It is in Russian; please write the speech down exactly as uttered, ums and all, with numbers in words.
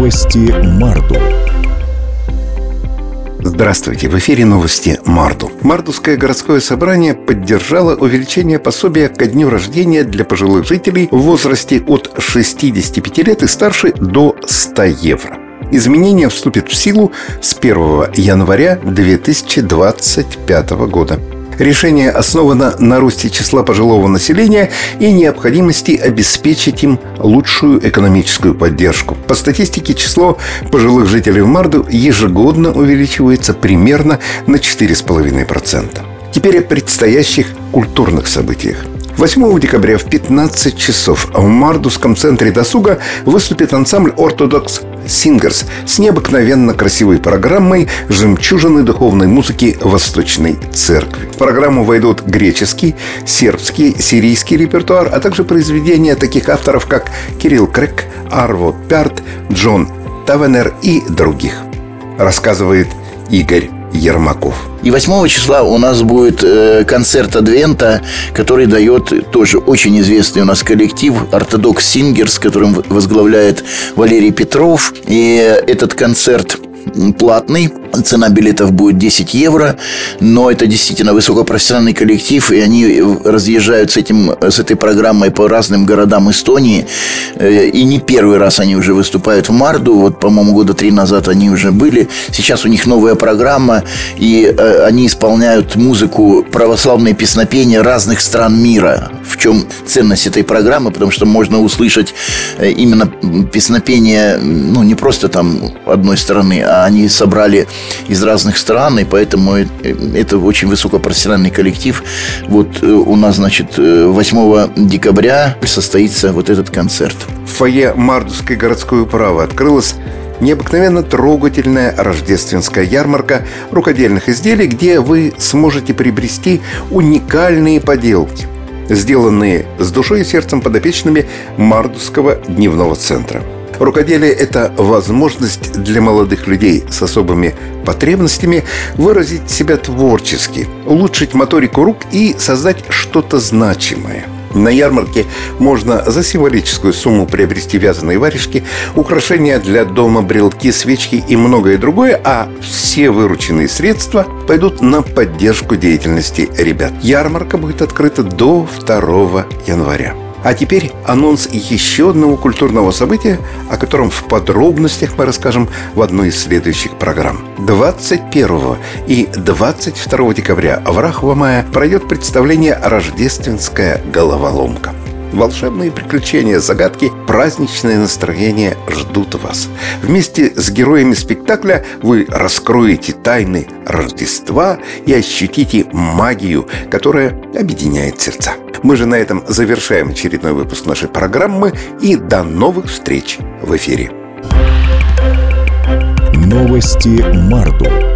Новости Марду. Здравствуйте, в эфире новости Марду. Мардовское городское собрание поддержало увеличение пособия ко дню рождения для пожилых жителей в возрасте от шестидесяти пяти лет и старше до ста евро. Изменение вступит в силу с первого января две тысячи двадцать пятого года. Решение основано на росте числа пожилого населения и необходимости обеспечить им лучшую экономическую поддержку. По статистике, число пожилых жителей в Марду ежегодно увеличивается примерно на четыре целых пять десятых процента. Теперь о предстоящих культурных событиях. восьмого декабря в пятнадцать часов в Мардовском центре досуга выступит ансамбль Orthodox Singers с необыкновенно красивой программой «Жемчужины духовной музыки Восточной Церкви». В программу войдут греческий, сербский, сирийский репертуар, а также произведения таких авторов, как Кирилл Крек, Арво Пярт, Джон Тавенер и других. Рассказывает Игорь Ермаков. И восьмого числа у нас будет э, концерт Адвента, который дает тоже очень известный у нас коллектив Orthodox Singers, которым возглавляет Валерий Петров. И этот концерт платный. Цена билетов будет десять евро. Но это действительно высокопрофессиональный коллектив, и они разъезжают с, этим, с этой программой по разным городам Эстонии. И не первый раз они уже выступают в Марду. Вот, по-моему, года три назад они уже были. Сейчас у них новая программа, и они исполняют музыку, православные песнопения разных стран мира. В чем ценность этой программы? Потому что можно услышать именно песнопения, ну, не просто там одной страны, а они собрали из разных стран, и поэтому это очень высокопрофессиональный коллектив. Вот у нас, значит, восьмого декабря состоится вот этот концерт. В фойе Мардовской городской управы открылась необыкновенно трогательная рождественская ярмарка рукодельных изделий, где вы сможете приобрести уникальные поделки, сделанные с душой и сердцем подопечными Мардовского дневного центра. Рукоделие – это возможность для молодых людей с особыми потребностями выразить себя творчески, улучшить моторику рук и создать что-то значимое. На ярмарке можно за символическую сумму приобрести вязаные варежки, украшения для дома, брелки, свечки и многое другое, а все вырученные средства пойдут на поддержку деятельности ребят. Ярмарка будет открыта до второго января. А теперь анонс еще одного культурного события, о котором в подробностях мы расскажем в одной из следующих программ. двадцать первого и двадцать второго декабря в Рахва-Мая пройдет представление «Рождественская головоломка». Волшебные приключения, загадки, праздничное настроение ждут вас. Вместе с героями спектакля вы раскроете тайны Рождества и ощутите магию, которая объединяет сердца. Мы же на этом завершаем очередной выпуск нашей программы, и до новых встреч в эфире. Новости Марду.